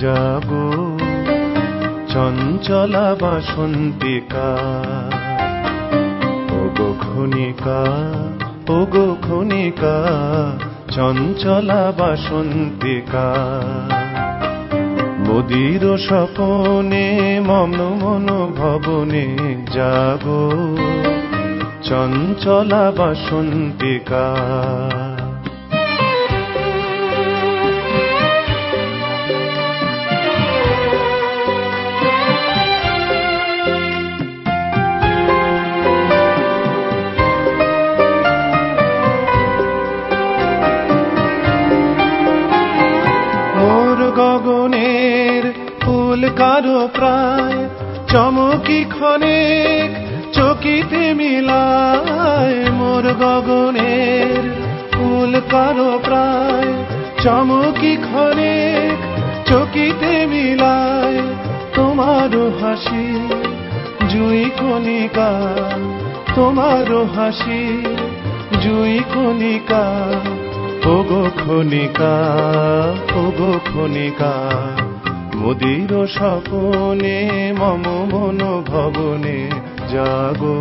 জাগো চঞ্চলা বাসন্তিকা। ওগো ক্ষণিকা, ওগো ক্ষণিকা, চঞ্চলা বাসন্তিকা। মুদির স্বপনে মম মন ভবনে জাগো চঞ্চলা বাসন্তিকা। গগনের ফুল কারো প্রায় চমকি ক্ষণেক চকিতে মিলায়। মোর গগনের ফুল কারো প্রায় চমকি ক্ষণেক চকিতে মিলায়। তোমারও হাসি জুই কণিকা, তোমারও হাসি জুই কণিকা। ওগো ক্ষণিকা, ওগো ক্ষণিকা, মুদির স্বপনে মম মন ভবনে জাগো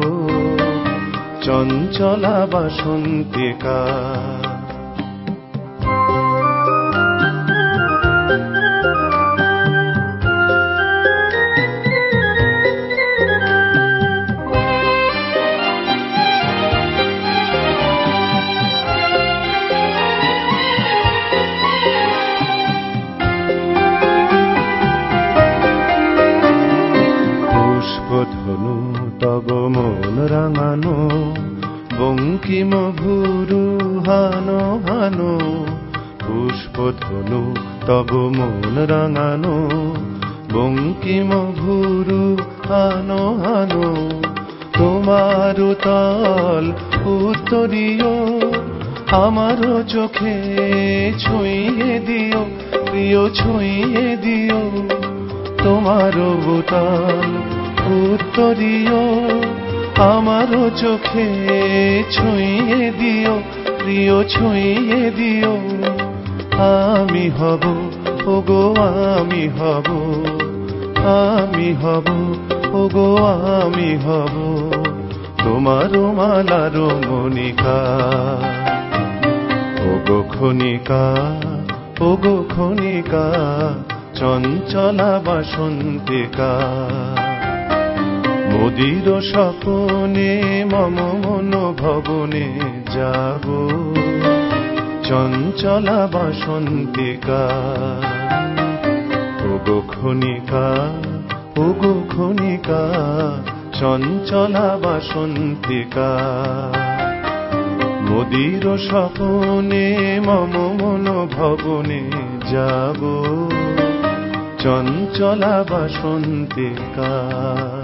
চঞ্চলা বাসন্তিকা। ধনু তব মন রাঙানো বঙ্কিম ভুরু হানো হানো। পুষ্প ধনু তব মন রাঙানো বঙ্কিম ভুরু হানো হানো। তোমার তল উত্তরীয় আমারও চোখে ছুঁয়ে দিও, প্রিয় ছুঁয়ে দিও। তোমারও বুতাল উত্তরীয় আমারও চোখে ছুঁয়ে দিও, প্রিয় ছুঁয়ে দিও। আমি হব, ওগো আমি হব, আমি হব, ওগো আমি হব তোমারও মালারও মণিকা। ওগো ক্ষণিকা, ওগো ক্ষণিকা, চঞ্চলা বাসন্তিকা। মুদির স্বপনে মম মন ভবনে জাগো চঞ্চলা বাসন্তিকা। ওগো ক্ষণিকা, ওগো ক্ষণিকা, চঞ্চলা বাসন্তিকা। মুদির স্বপনে মম মন ভবনে জাগো চঞ্চলা বাসন্তিকা।